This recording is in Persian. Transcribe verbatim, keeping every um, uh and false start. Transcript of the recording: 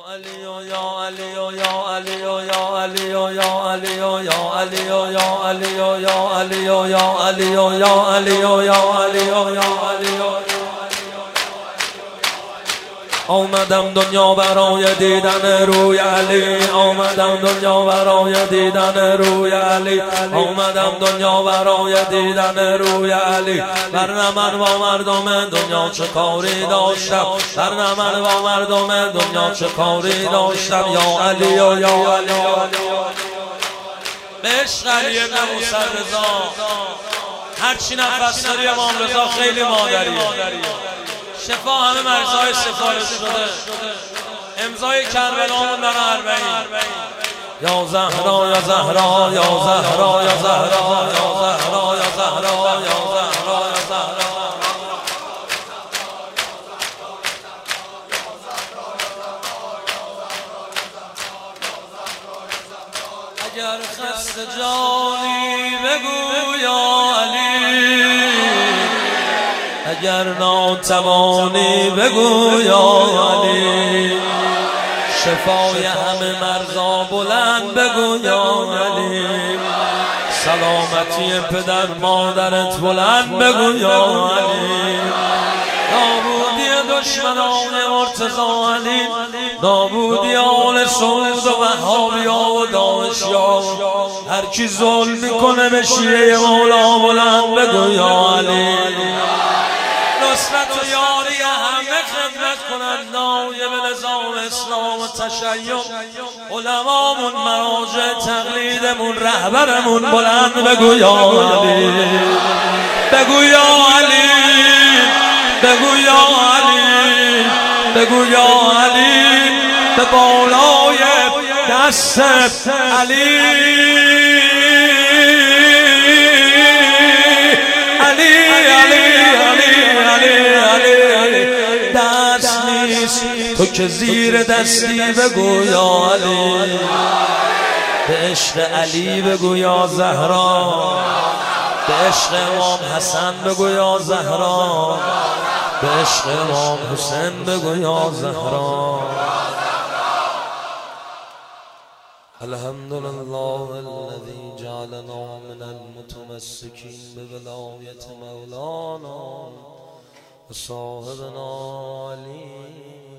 آمدم دنیا برای دیدن روی علی، آمدم دنیا برای دیدن روی علی، آمدم دنیا برای دیدن روی علی. ورنه من با مردم دنیا چه کاری داشتم، ورنه من با مردم دنیا چه کاری داشتم. یا علی یا یا علی به عشق علی ابن موسی رضا. هرچی نفس داری امام رضا خیلی مادریه. شفا همه مرزهای سفارش شده. امضای کربلامون در اربعین. یا زهرا یا زهرا یا زهرا یا زهرا یا زهرا یا زهرا یا زهرا یا زهرا. اگر خسته جانی بگو یا علی، اگر ناتوانی بگو یا علی، شفای همه مرزا بلند بگو یا علی، سلامتی پدر مادرت بلند بگو یا علی. نابودی دشمنان مرتضی علی، نابودی آل سعود و وهابیا و داعشیا، هر کی ظلم میکنه به شیعه مولا بلند بگو یا علی. نصرت و یاری همه خدمت کنند نایب نظام اسلام و تشیع، علمامون، مراجع تقلیدمون، رهبرمون بلند بگو یا علی، بگو یا علی، بگو یا علی، بگو یا علی، به بالای دست علی. تو که زیر دستی بگو یا علی، به عشق علی بگو یا زهرا، به عشق امام حسن بگو یا زهرا، به عشق امام حسین بگو یا زهرا. الحمدلله الذي جعلنا من المتمسكين بولایت مولانا و صاحبنا علی.